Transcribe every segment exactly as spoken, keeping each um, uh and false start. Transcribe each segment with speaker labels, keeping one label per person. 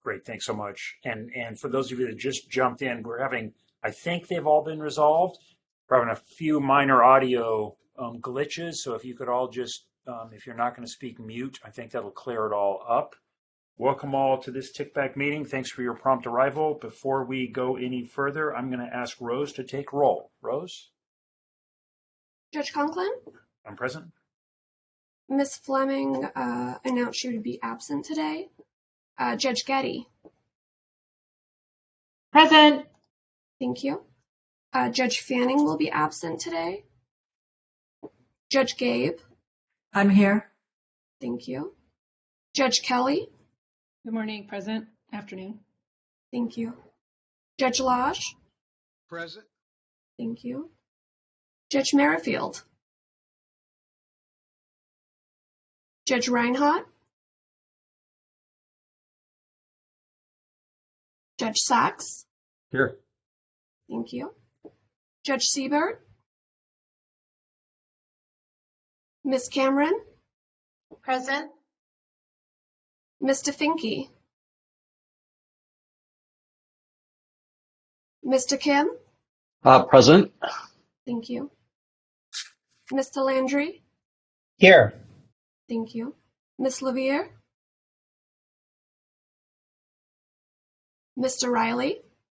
Speaker 1: Great, thanks so much. And and for those of you that just jumped in, we're having, I think they've all been resolved. We're having a few minor audio um, glitches. So if you could all just, um, if you're not going to speak, mute, I think that'll clear it all up. Welcome all to this Tickback meeting. Thanks for your prompt arrival. Before we go any further, I'm going to ask Rose to take roll. Rose?
Speaker 2: Judge Conklin?
Speaker 1: I'm present.
Speaker 2: Miss Fleming uh, announced she would be absent today. Uh, Judge Getty?
Speaker 3: Present.
Speaker 2: Thank you. Uh, Judge Fanning will be absent today. Judge Gabe?
Speaker 3: I'm here.
Speaker 2: Thank you. Judge Kelly?
Speaker 4: Good morning, present. Afternoon.
Speaker 2: Thank you. Judge Lodge?
Speaker 5: Present.
Speaker 2: Thank you. Judge Merrifield? Judge Reinhardt? Judge Sachs?
Speaker 6: Here.
Speaker 2: Thank you. Judge Siebert? Miss Cameron?
Speaker 3: Present.
Speaker 2: Mister Finke? Mister Kim?
Speaker 6: Uh, present.
Speaker 2: Thank you. Mister Landry?
Speaker 7: Here.
Speaker 2: Thank you. Miss Levere? Mister Riley?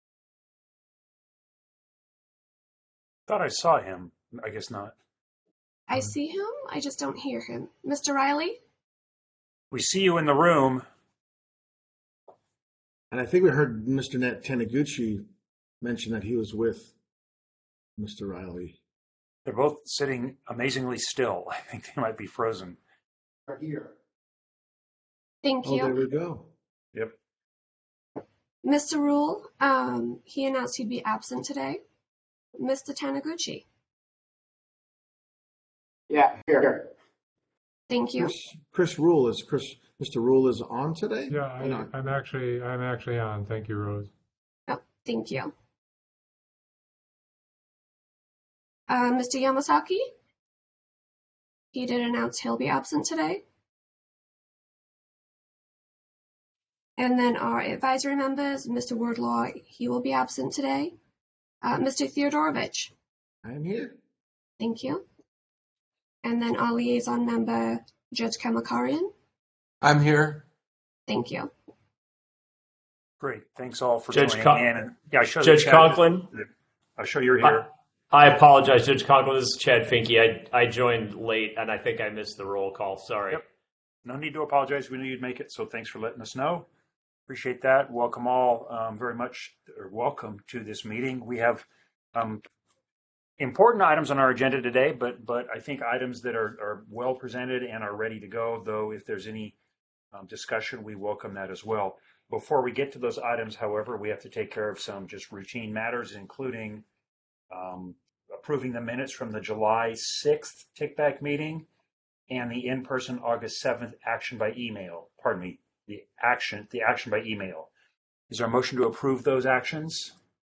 Speaker 1: Thought I saw him. I guess not.
Speaker 2: I see him. I just don't hear him. Mister Riley?
Speaker 1: We see you in the room.
Speaker 5: And I think we heard Mister Nat Taniguchi mention that he was with Mister Riley.
Speaker 1: They're both sitting amazingly still. I think they might be frozen.
Speaker 5: Right here.
Speaker 2: Thank
Speaker 5: Oh,
Speaker 2: you.
Speaker 5: there we go.
Speaker 1: Yep.
Speaker 2: Mister Rule, um, he announced he'd be absent today. Mister Taniguchi?
Speaker 7: Yeah, here.
Speaker 2: Thank you.
Speaker 5: Chris, Chris Rule is Chris. Mister Rule is on today.
Speaker 8: Yeah,
Speaker 5: Or not?
Speaker 8: I, I'm actually I'm actually on. Thank you, Rose.
Speaker 2: Oh, thank you. Uh, Mister Yamasaki? He did announce he'll be absent today. And then our advisory members, Mister Wardlaw, he will be absent today. Uh, Mister Theodorovich?
Speaker 5: I am here.
Speaker 2: Thank you. And then our liaison member, Judge Kamakarian?
Speaker 6: I'm here.
Speaker 2: Thank you.
Speaker 1: Great. Thanks all for
Speaker 9: Judge
Speaker 1: joining
Speaker 9: Con-
Speaker 1: in. And, yeah, I show
Speaker 9: Judge
Speaker 1: Chad,
Speaker 9: Conklin?
Speaker 1: I show you're here.
Speaker 9: I apologize, Judge Conklin. This is Chad Finke. I, I joined late, and I think I missed the roll call. Sorry.
Speaker 1: Yep. No need to apologize. We knew you'd make it, so thanks for letting us know. Appreciate that. Welcome all um, very much, or welcome to this meeting. We have um, important items on our agenda today, but but I think items that are, are well presented and are ready to go, though if there's any um, discussion, we welcome that as well. Before we get to those items, however, we have to take care of some just routine matters, including um, approving the minutes from the July sixth Tickback meeting and the in-person August seventh action by email. Pardon me, the action, the action by email. Is there a motion to approve those actions?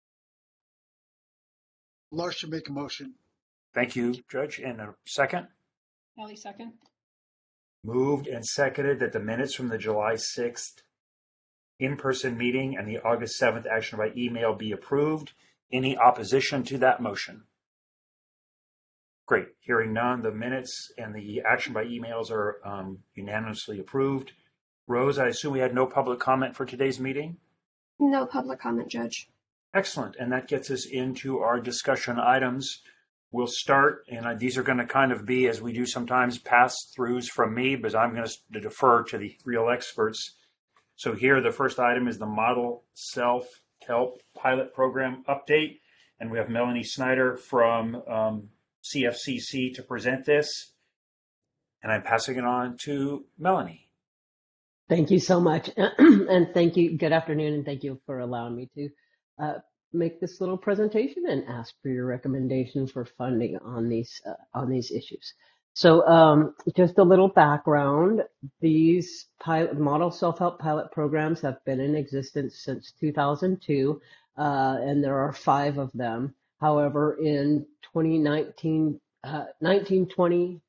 Speaker 5: Larson make a motion.
Speaker 1: Thank you, Judge. And a second?
Speaker 4: Ally, second.
Speaker 1: Moved and seconded that the minutes from the July sixth in-person meeting and the August seventh action by email be approved. Any opposition to that motion? Great. Hearing none, the minutes and the action by emails are um, unanimously approved. Rose, I assume we had no public comment for today's meeting?
Speaker 2: No public comment, Judge.
Speaker 1: Excellent. And that gets us into our discussion items. We'll start, and uh, these are going to kind of be, as we do sometimes, pass-throughs from me, but I'm going to defer to the real experts. So here, the first item is the Model Self-Help Pilot Program update. And we have Melanie Snyder from um, C F C C to present this. And I'm passing it on to Melanie.
Speaker 10: Thank you so much. And thank you. Good afternoon. And thank you for allowing me to uh, make this little presentation and ask for your recommendation for funding on these uh, on these issues. So um, just a little background. These pilot, model self-help pilot programs have been in existence since two thousand two, uh, and there are five of them. However, in twenty nineteen, uh, nineteen twenty,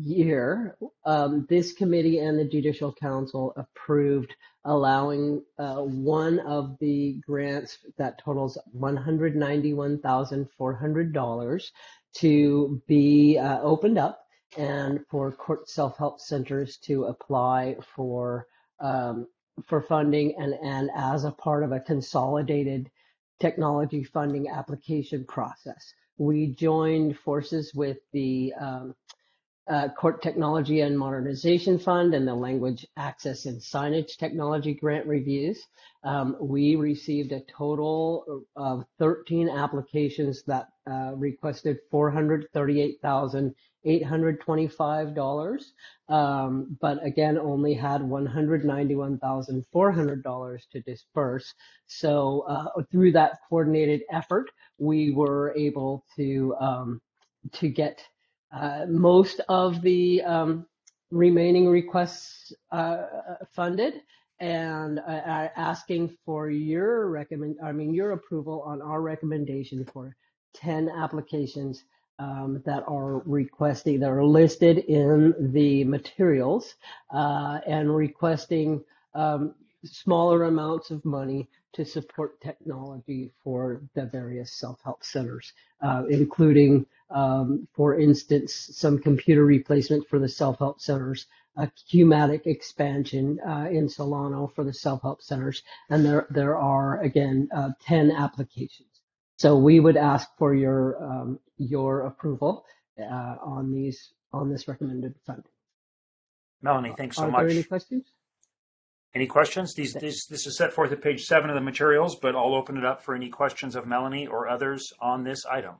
Speaker 10: year, um, this committee and the Judicial Council approved allowing uh, one of the grants that totals one hundred ninety-one thousand four hundred dollars to be uh, opened up and for court self-help centers to apply for um, for funding and, and as a part of a consolidated technology funding application process. We joined forces with the um, uh, Court Technology and Modernization Fund and the Language Access and Signage Technology Grant Reviews. Um, we received a total of thirteen applications that uh, requested four hundred thirty-eight thousand eight hundred twenty-five dollars, um, but again, only had one hundred ninety-one thousand four hundred dollars to disperse. So uh, through that coordinated effort, we were able to um, to get uh, most of the um, remaining requests uh, funded, and uh, are asking for your recommend, I mean your approval on our recommendation for ten applications um, that are requesting, that are listed in the materials, uh, and requesting um, smaller amounts of money to support technology for the various self-help centers, uh, including, um, for instance, some computer replacement for the self-help centers, a Q-matic expansion uh, in Solano for the self-help centers, and there there are again uh, ten applications. So we would ask for your um, your approval uh, on these on this recommended fund.
Speaker 1: Melanie, thanks so
Speaker 10: Are
Speaker 1: much.
Speaker 10: there any questions?
Speaker 1: Any questions? These, these, this is set forth at page seven of the materials, but I'll open it up for any questions of Melanie or others on this item.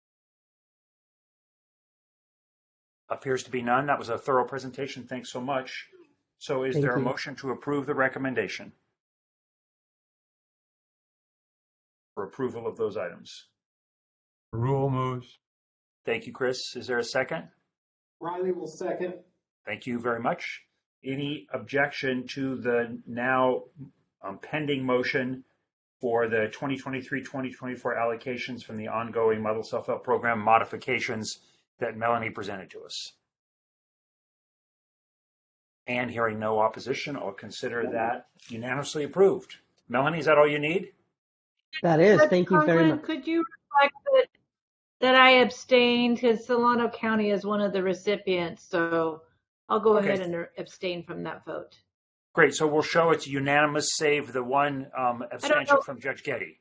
Speaker 1: Appears to be none. That was a thorough presentation. Thanks so much. So is
Speaker 10: Thank
Speaker 1: there a
Speaker 10: you.
Speaker 1: motion to approve the recommendation for approval of those items?
Speaker 8: Rule moves.
Speaker 1: Thank you, Chris. Is there a second?
Speaker 7: Riley will second.
Speaker 1: Thank you very much. Any objection to the now um, pending motion for the twenty twenty-three twenty twenty-four allocations from the ongoing Model Self-Help Program modifications that Melanie presented to us? And hearing no opposition, I'll consider that unanimously approved. Melanie, is that all you need?
Speaker 10: That is.
Speaker 3: Judge
Speaker 10: Thank you very
Speaker 3: Conklin,
Speaker 10: much.
Speaker 3: Could you reflect that, that I abstained because Solano County is one of the recipients, so I'll go
Speaker 1: Okay.
Speaker 3: ahead and abstain from that vote.
Speaker 1: Great. So we'll show it's unanimous, save the one um, abstention
Speaker 3: know.
Speaker 1: from Judge Getty.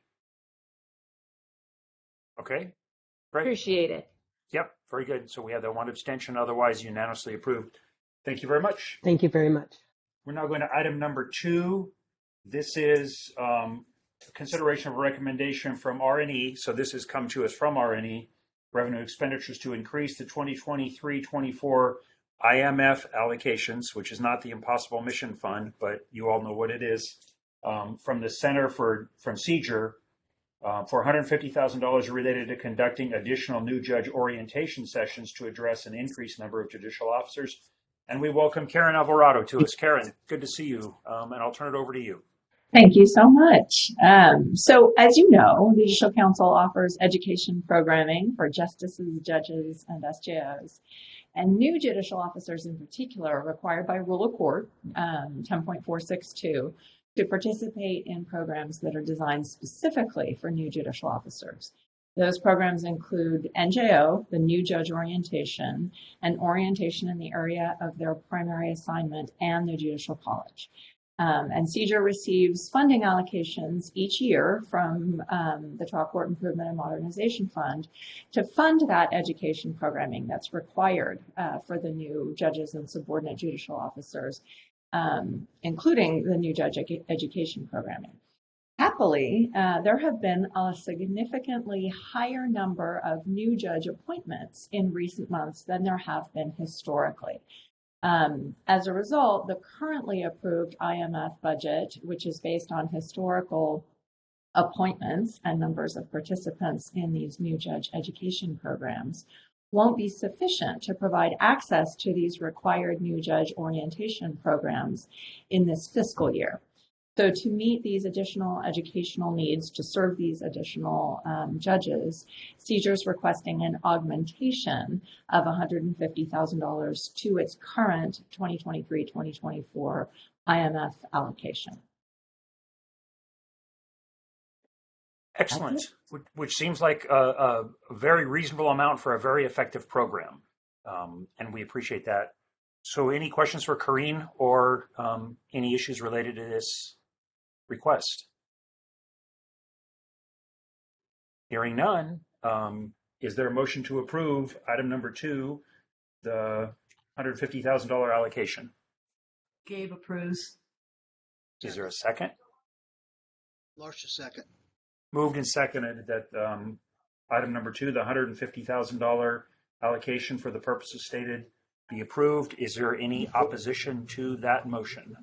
Speaker 1: Okay. Great.
Speaker 3: Appreciate it.
Speaker 1: Yep. Very good. So we have that one abstention, otherwise unanimously approved. Thank you very much.
Speaker 10: Thank you very much.
Speaker 1: We're now going to item number two. This is um, consideration of a recommendation from R and E. So this has come to us from R and E, revenue expenditures to increase the twenty twenty-three twenty-four I M F allocations, which is not the Impossible Mission Fund, but you all know what it is, um, from the Center for, from Seizure, uh, for one hundred fifty thousand dollars related to conducting additional new judge orientation sessions to address an increased number of judicial officers. And we welcome Karen Alvarado to us. Karen, good to see you, um, and I'll turn it over to you.
Speaker 11: Thank you so much. Um, so as you know, the Judicial Council offers education programming for justices, judges, and S J Os. And new judicial officers in particular are required by Rule of Court um, ten point four six two to participate in programs that are designed specifically for new judicial officers. Those programs include N J O, the New Judge Orientation, and orientation in the area of their primary assignment and the Judicial College. Um, and Seizure receives funding allocations each year from um, the Trial Court Improvement and Modernization Fund to fund that education programming that's required uh, for the new judges and subordinate judicial officers, um, including the new judge edu- education programming. Happily, uh, there have been a significantly higher number of new judge appointments in recent months than there have been historically. Um, as a result, the currently approved I M F budget, which is based on historical appointments and numbers of participants in these new judge education programs, won't be sufficient to provide access to these required new judge orientation programs in this fiscal year. So to meet these additional educational needs, to serve these additional um, judges, Seizures requesting an augmentation of one hundred fifty thousand dollars to its current twenty twenty-three twenty twenty-four I M F allocation.
Speaker 1: Excellent, which, which seems like a, a, a very reasonable amount for a very effective program, um, and we appreciate that. So any questions for Corrine or um, any issues related to this request? Hearing none, um, is there a motion to approve item number two, the one hundred fifty thousand dollars allocation?
Speaker 12: Gabe approves.
Speaker 1: Is there a second?
Speaker 13: Larsh, a second.
Speaker 1: Moved and seconded that um, item number two, the one hundred fifty thousand dollars allocation for the purposes stated, be approved. Is there any opposition to that motion?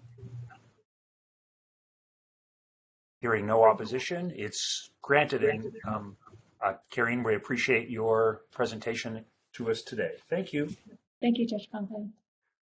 Speaker 1: Hearing no opposition, it's granted. And um, uh, Karine, we appreciate your presentation to us today. Thank you.
Speaker 11: Thank you, Judge Conklin.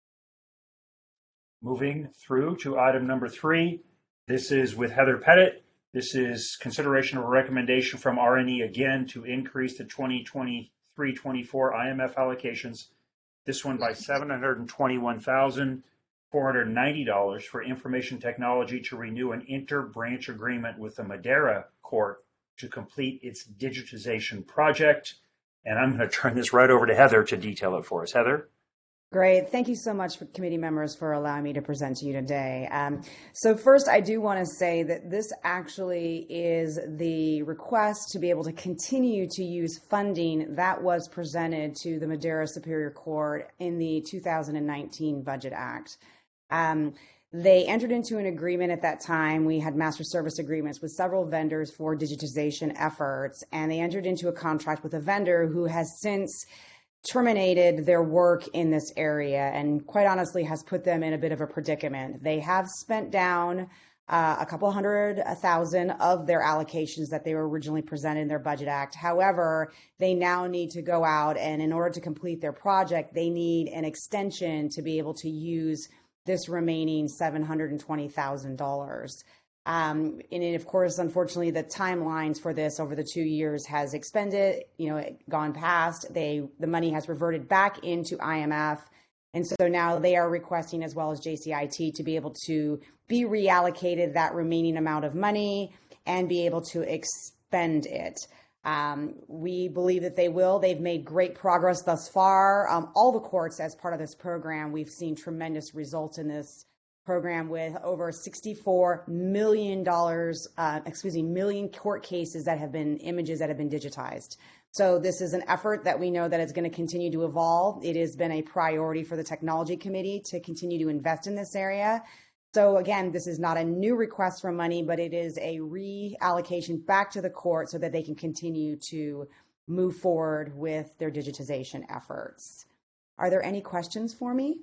Speaker 1: Moving through to item number three. This is with Heather Pettit. This is consideration of a recommendation from R and E again to increase the twenty twenty-three twenty-four I M F allocations, this one by seven hundred twenty-one thousand four hundred ninety dollars for information technology to renew an inter-branch agreement with the Madera Court to complete its digitization project. And I'm going to turn this right over to Heather to detail it for us. Heather?
Speaker 14: Great. Thank you so much, for committee members, for allowing me to present to you today. Um, so first, I do want to say that this actually is the request to be able to continue to use funding that was presented to the Madera Superior Court in the two thousand nineteen Budget Act. Um, they entered into an agreement at that time. We had master service agreements with several vendors for digitization efforts, and they entered into a contract with a vendor who has since terminated their work in this area and quite honestly has put them in a bit of a predicament. They have spent down uh, a couple hundred a thousand of their allocations that they were originally presented in their Budget Act. However, they now need to go out, and in order to complete their project, they need an extension to be able to use this remaining seven hundred twenty thousand dollars. Um, and it, of course, unfortunately, the timelines for this over the two years has expended, you know, gone past. They, the money has reverted back into I M F. And so now they are requesting, as well as J C I T, to be able to be reallocated that remaining amount of money and be able to expend it. Um, we believe that they will. They've made great progress thus far. Um, all the courts, as part of this program, we've seen tremendous results in this program with over sixty-four million dollars, uh, excuse me, million court cases that have been images that have been digitized. So this is an effort that we know that is going to continue to evolve. It has been a priority for the Technology Committee to continue to invest in this area. So again, this is not a new request for money, but it is a reallocation back to the court so that they can continue to move forward with their digitization efforts. Are there any questions for me?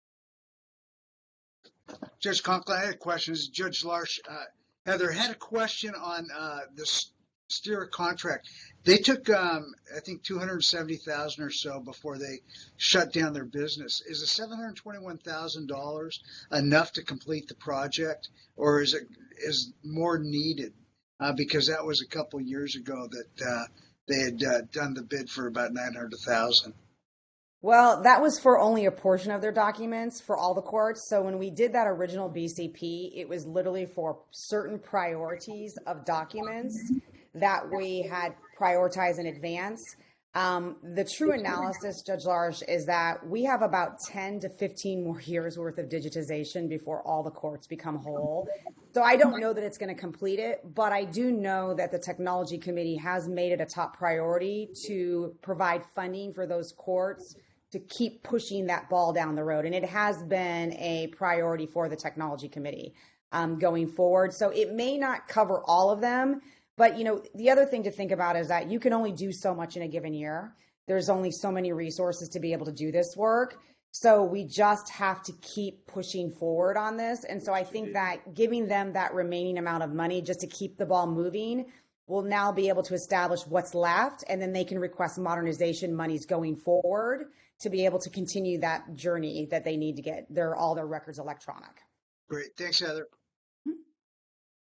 Speaker 13: Judge Conklin, I had a question. This is Judge Larsh. Uh, Heather had a question on uh, the Stira contract. They took, um, I think, two hundred seventy thousand dollars or so before they shut down their business. Is the seven hundred twenty-one thousand dollars enough to complete the project, or is it is more needed? Uh, because that was a couple years ago that uh, they had uh, done the bid for about nine hundred thousand dollars.
Speaker 14: Well, that was for only a portion of their documents for all the courts. So when we did that original B C P, it was literally for certain priorities of documents that we had prioritized in advance. Um, the true analysis, Judge Larsh, is that we have about ten to fifteen more years worth of digitization before all the courts become whole. So I don't know that it's going to complete it, but I do know that the Technology Committee has made it a top priority to provide funding for those courts to keep pushing that ball down the road. And it has been a priority for the Technology Committee um, going forward. So it may not cover all of them, but you know, the other thing to think about is that you can only do so much in a given year. There's only so many resources to be able to do this work. So we just have to keep pushing forward on this. And so I think that giving them that remaining amount of money just to keep the ball moving will now be able to establish what's left, and then they can request modernization monies going forward to be able to continue that journey that they need to get their all their records electronic.
Speaker 13: Great. Thanks, Heather.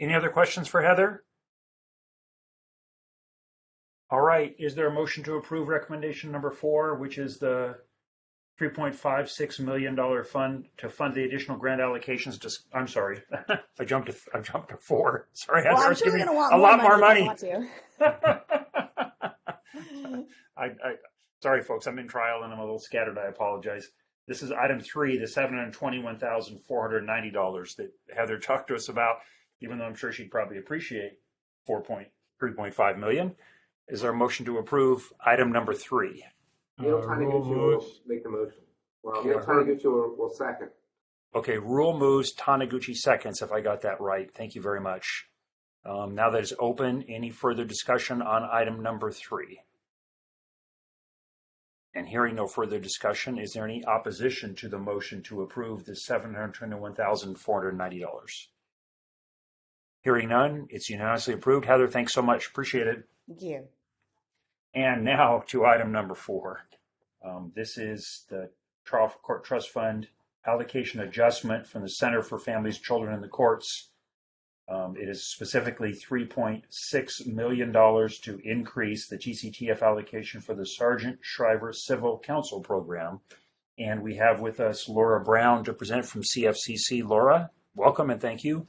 Speaker 1: Any other questions for Heather? All right, is there a motion to approve recommendation number four, which is the three point five six million dollars fund to fund the additional grant allocations to, I'm sorry, I jumped to, I jumped to four. Sorry,
Speaker 14: Well,
Speaker 1: Heather, I
Speaker 14: I'm
Speaker 1: was
Speaker 14: sure you're
Speaker 1: giving
Speaker 14: going to want
Speaker 1: a
Speaker 14: more
Speaker 1: lot more
Speaker 14: money.
Speaker 1: money.
Speaker 14: if you want to.
Speaker 1: I, I, sorry, folks, I'm in trial and I'm a little scattered. I apologize. This is item three, the seven hundred twenty-one thousand four hundred ninety dollars that Heather talked to us about, even though I'm sure she'd probably appreciate four point three point five million dollars. Is there a motion to approve item number three?
Speaker 7: Neil
Speaker 8: Uh,
Speaker 7: Taniguchi
Speaker 8: Rule
Speaker 7: will
Speaker 8: moves.
Speaker 7: make the motion. Well,
Speaker 1: Okay,
Speaker 7: Neil
Speaker 1: I heard-
Speaker 7: Taniguchi will, will second.
Speaker 1: Okay, Rule moves, Taniguchi seconds, if I got that right. Thank you very much. Um, now that it's open, any further discussion on item number three? And hearing no further discussion, is there any opposition to the motion to approve the seven hundred twenty-one thousand four hundred ninety dollars? Hearing none, it's unanimously approved. Heather, thanks so much. Appreciate it.
Speaker 14: Thank you.
Speaker 1: And now to item number four. Um, this is the Trial Court Trust Fund allocation adjustment from the Center for Families, Children, and the Courts. Um, it is specifically three point six million dollars to increase the T C T F allocation for the Sargent Shriver Civil Counsel Program. And we have with us Laura Brown to present from C F C C. Laura, welcome and thank you.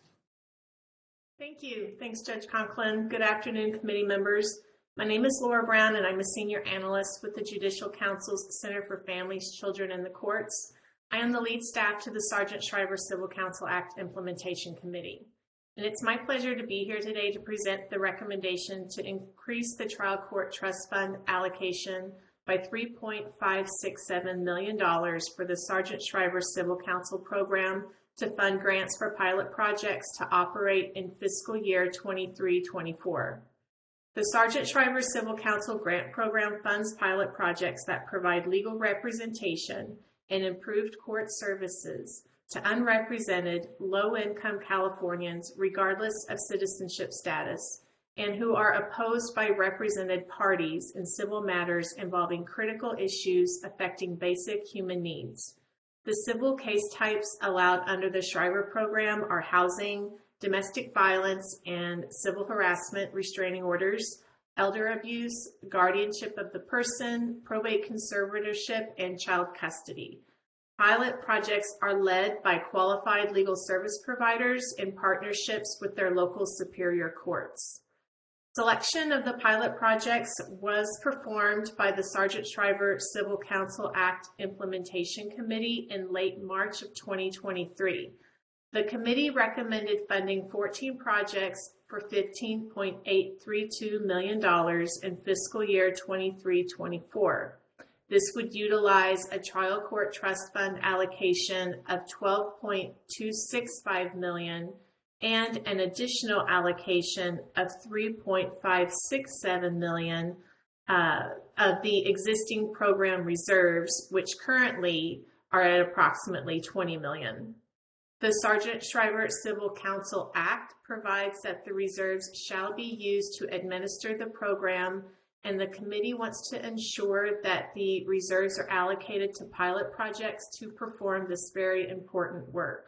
Speaker 15: Thank you. Thanks, Judge Conklin. Good afternoon, committee members. My name is Laura Brown, and I'm a senior analyst with the Judicial Council's Center for Families, Children, and the Courts. I am the lead staff to the Sargent Shriver Civil Counsel Act Implementation Committee. And it's my pleasure to be here today to present the recommendation to increase the Trial Court Trust Fund allocation by three point five six seven million dollars for the Sargent Shriver Civil Counsel Program to fund grants for pilot projects to operate in fiscal year twenty-three twenty-four. The Sargent Shriver Civil Counsel Grant Program funds pilot projects that provide legal representation and improved court services to unrepresented, low-income Californians, regardless of citizenship status, and who are opposed by represented parties in civil matters involving critical issues affecting basic human needs. The civil case types allowed under the Shriver program are housing, domestic violence, and civil harassment restraining orders, elder abuse, guardianship of the person, probate conservatorship, and child custody. Pilot projects are led by qualified legal service providers in partnerships with their local superior courts. Selection of the pilot projects was performed by the Sargent Shriver Civil Counsel Act Implementation Committee in late March of twenty twenty-three. The committee recommended funding fourteen projects for fifteen point eight three two million dollars in fiscal year twenty-three twenty-four. This would utilize a trial court trust fund allocation of twelve point two six five million dollars and an additional allocation of three point five six seven million dollars uh, of the existing program reserves, which currently are at approximately twenty million dollars. The Sargent Shriver Civil Counsel Act provides that the reserves shall be used to administer the program, and the committee wants to ensure that the reserves are allocated to pilot projects to perform this very important work.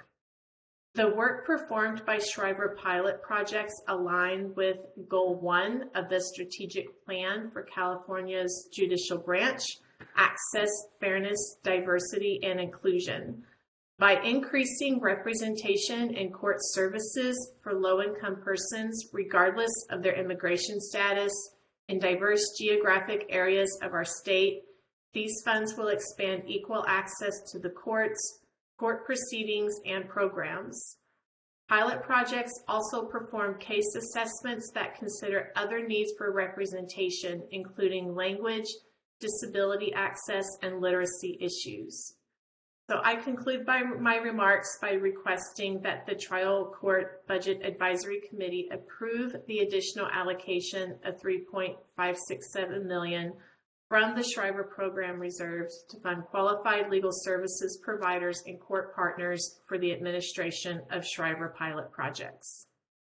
Speaker 15: The work performed by Shriver pilot projects align with Goal one of the Strategic Plan for California's Judicial Branch, Access, Fairness, Diversity, and Inclusion. By increasing representation in court services for low-income persons, regardless of their immigration status, in diverse geographic areas of our state, these funds will expand equal access to the courts, court proceedings, and programs. Pilot projects also perform case assessments that consider other needs for representation, including language, disability access, and literacy issues. So I conclude by my remarks by requesting that the Trial Court Budget Advisory Committee approve the additional allocation of three point five six seven million dollars from the Shriver Program reserves to fund qualified legal services providers and court partners for the administration of Shriver pilot projects.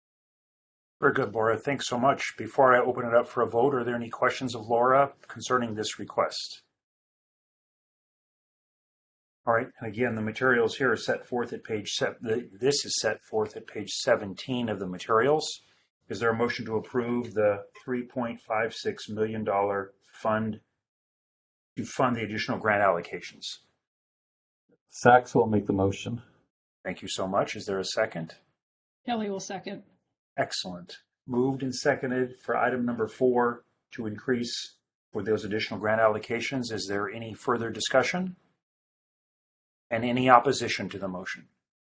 Speaker 1: Very good, Laura. Thanks so much. Before I open it up for a vote, are there any questions of Laura concerning this request? All right, and again, the materials here are set forth at page seven. This is set forth at page seventeen of the materials. Is there a motion to approve the three point five six million dollars fund to fund the additional grant allocations?
Speaker 6: Sachs will make the motion.
Speaker 1: Thank you so much. Is there a second?
Speaker 4: Kelly will second.
Speaker 1: Excellent. Moved and seconded for item number four to increase for those additional grant allocations. Is there any further discussion? And any opposition to the motion?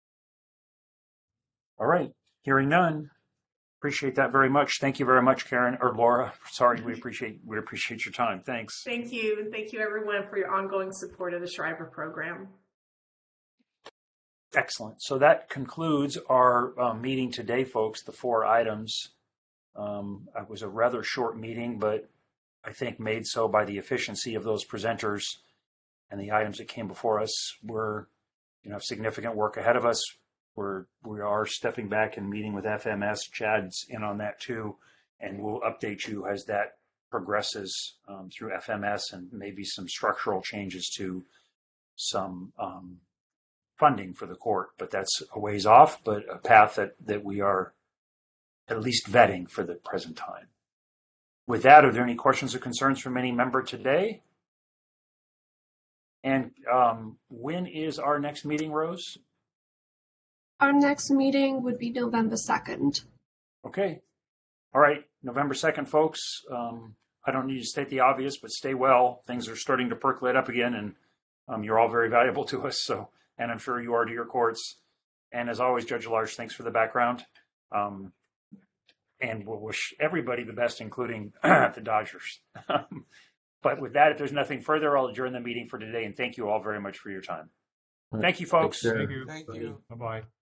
Speaker 1: All right, hearing none. Appreciate that very much. Thank you very much, Karen, or Laura. Sorry, we appreciate we appreciate your time. Thanks.
Speaker 15: Thank you, and thank you everyone for your ongoing support of the Shriver program.
Speaker 1: Excellent. So that concludes our uh, meeting today, folks, the four items. Um, it was a rather short meeting, but I think made so by the efficiency of those presenters and the items that came before us. We're, you know, significant work ahead of us. We're, we are stepping back and meeting with F M S. Chad's in on that too, and we'll update you as that progresses um, through F M S and maybe some structural changes to some um, funding for the court. But that's a ways off, but a path that, that we are at least vetting for the present time. With that, are there any questions or concerns from any member today? And um, when is our next meeting, Rose?
Speaker 2: Our next meeting would be November second.
Speaker 1: Okay. All right. November second, folks. Um, I don't need to state the obvious, but stay well. Things are starting to percolate up again, and um, you're all very valuable to us. So, and I'm sure you are to your courts. And as always, Judge Large, thanks for the background. Um, and we'll wish everybody the best, including the Dodgers. But with that, if there's nothing further, I'll adjourn the meeting for today. And thank you all very much for your time. Thank you, folks.
Speaker 8: Thank you. Thank you. Bye-bye.